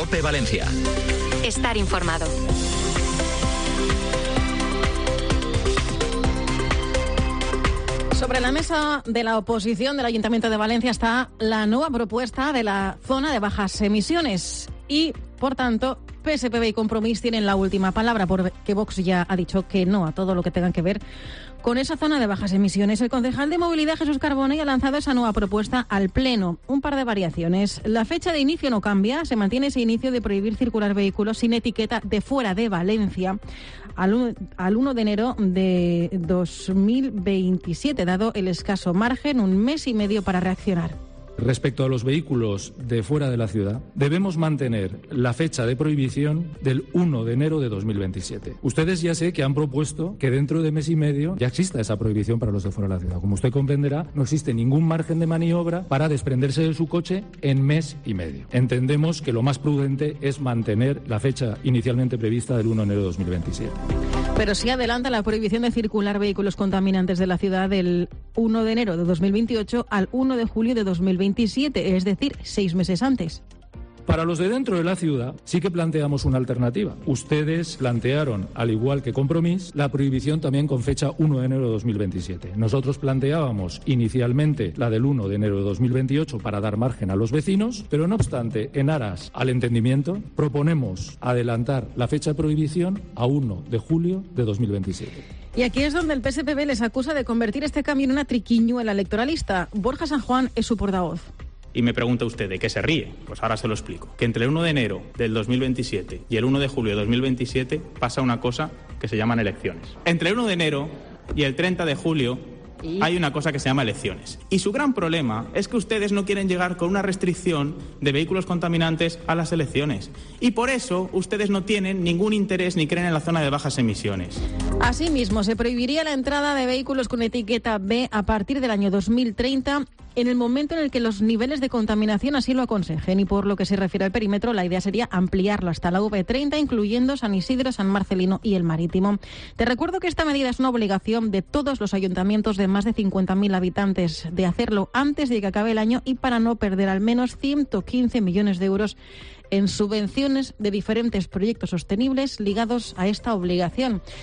COPE Valencia. Estar informado. Sobre la mesa de la oposición del Ayuntamiento de Valencia está la nueva propuesta de la zona de bajas emisiones y, por tanto, PSPV y Compromís tienen la última palabra, porque Vox ya ha dicho que no a todo lo que tenga que ver con esa zona de bajas emisiones. El concejal de Movilidad, Jesús Carbonell, ha lanzado esa nueva propuesta al Pleno. Un par de variaciones. La fecha de inicio no cambia. Se mantiene ese inicio de prohibir circular vehículos sin etiqueta de fuera de Valencia al 1 de enero de 2027, dado el escaso margen, un mes y medio para reaccionar. Respecto a los vehículos de fuera de la ciudad, debemos mantener la fecha de prohibición del 1 de enero de 2027. Ustedes ya sé que han propuesto que dentro de mes y medio ya exista esa prohibición para los de fuera de la ciudad. Como usted comprenderá, no existe ningún margen de maniobra para desprenderse de su coche en mes y medio. Entendemos que lo más prudente es mantener la fecha inicialmente prevista del 1 de enero de 2027. Pero sí adelanta la prohibición de circular vehículos contaminantes de la ciudad del 1 de enero de 2028 al 1 de julio de 2027, es decir, 6 meses antes. Para los de dentro de la ciudad sí que planteamos una alternativa. Ustedes plantearon, al igual que Compromís, la prohibición también con fecha 1 de enero de 2027. Nosotros planteábamos inicialmente la del 1 de enero de 2028 para dar margen a los vecinos, pero no obstante, en aras al entendimiento, proponemos adelantar la fecha de prohibición a 1 de julio de 2027. Y aquí es donde el PSPV les acusa de convertir este cambio en una triquiñuela electoralista. Borja San Juan es su portavoz. Y me pregunta usted, ¿de qué se ríe? Pues ahora se lo explico. Que entre el 1 de enero del 2027 y el 1 de julio de 2027 pasa una cosa que se llaman elecciones. Entre el 1 de enero y el 30 de julio hay una cosa que se llama elecciones. Y su gran problema es que ustedes no quieren llegar con una restricción de vehículos contaminantes a las elecciones. Y por eso ustedes no tienen ningún interés ni creen en la zona de bajas emisiones. Asimismo, se prohibiría la entrada de vehículos con etiqueta B a partir del año 2030 en el momento en el que los niveles de contaminación así lo aconsejen. Y por lo que se refiere al perímetro, la idea sería ampliarlo hasta la V30, incluyendo San Isidro, San Marcelino y el Marítimo. Te recuerdo que esta medida es una obligación de todos los ayuntamientos de más de 50.000 habitantes de hacerlo antes de que acabe el año y para no perder al menos 115 millones de euros en subvenciones de diferentes proyectos sostenibles ligados a esta obligación.